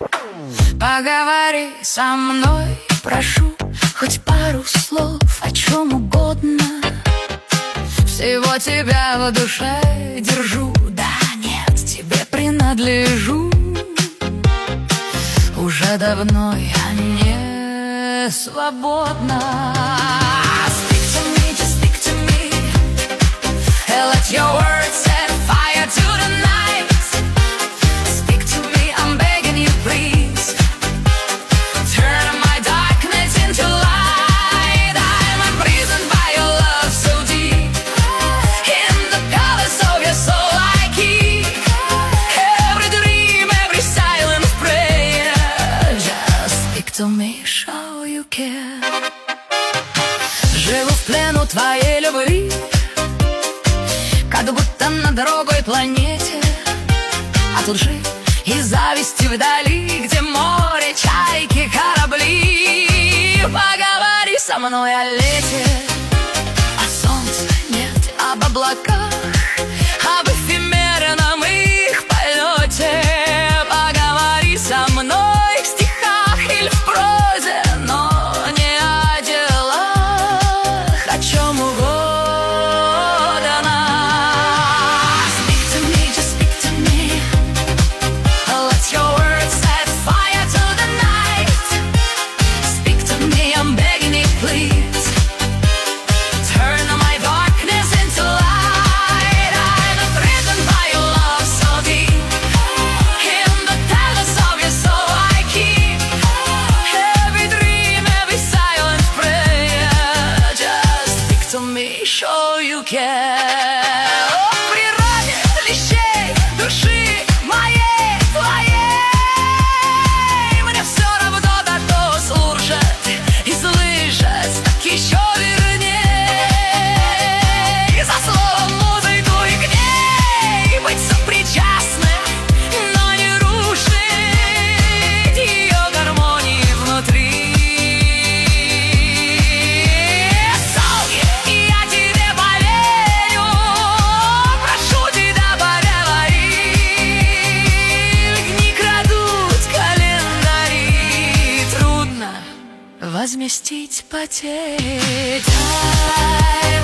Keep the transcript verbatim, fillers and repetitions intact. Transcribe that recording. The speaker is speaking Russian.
Поговори со мной, прошу, хоть пару слов, о чем угодно. Всего тебя в душе держу, да нет, тебе принадлежу. Уже давно я не свободна. Speak to me, just speak to me, and let your words set fire to the night. Speak to me, I'm begging you, please. Turn my darkness into light. I'm imprisoned by your love so deep. In the colors of your soul I keep every dream, every silent prayer. Just speak to me, show you care. Живу в плену твоей любви, как будто на другой планете. А тут жив и зависти вдали, где море, чайки, корабли. Поговори со мной о лете, о солнце нет, об облаках, об эфемерном их полете. Поговори со мной в стихах или в прозе, но не о делах, о чем угодно. Speak to me, just speak to me, let your words set fire to the night. Speak to me, I'm begging you, please. Turn my darkness into light. I'm imprisoned by your love so deep. In the colors of your soul I keep every dream, every silent prayer. Just speak to me, show you care. О природе клещей души моей, твоей, мне все равно, да то слушать и слышать, так еще верней. За словом музыку и к ней быть сопричастным, но не рушить ее гармонии внутри. Солнце, я тебе поверю, прошу тебя, поговори. Дни крадут календари, трудно возместить потери.